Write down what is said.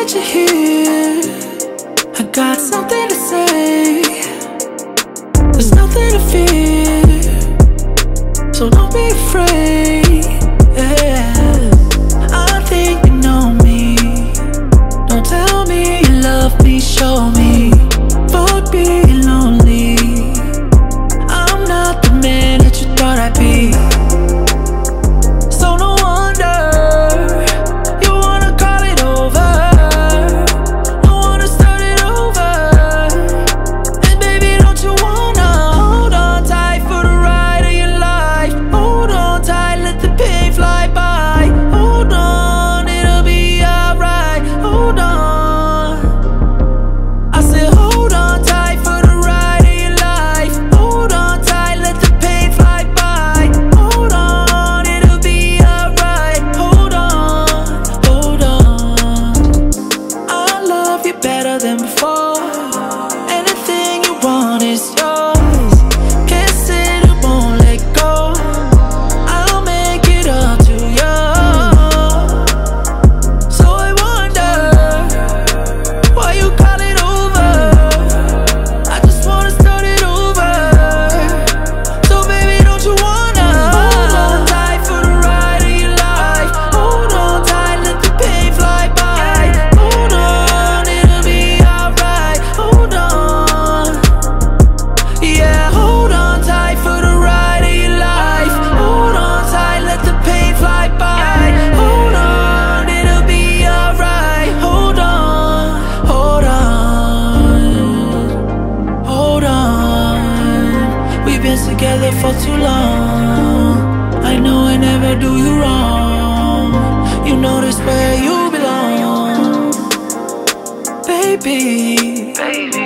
that you're here. I got something to say. There's nothing to fear, so don't be afraid. Yeah. I think you know me. Don't tell me you love me, show me. Fuck being lonely. I'm not the man that you thought I'd be. So no wonder you wanna call it over. You wanna start it over. And baby, don't you wanna hold on tight for the ride of your life? Hold on tight, let the pain fly by. Hold on, it'll be alright. Hold on. I said hold on tight for the ride of your life. Hold on tight, let the pain fly by. Hold on, it'll be alright. Hold on, hold on. I love you better than before. Anything you want is yours. Can't sit, it won't let go. I'll make it up to you. So I wonder why you call it over. I just wanna start it over. So baby, don't you wanna hold on tight for the ride of your life? Hold on tight, let the pain fly by. Hold on, it'll be alright. Hold on. Yeah, hold on tight for the ride of your life. Hold on tight, let the pain fly by. Hold on, it'll be alright. Hold on, hold on, hold on. We've been together for too long. I know I never do you wrong. You know this where you belong, baby.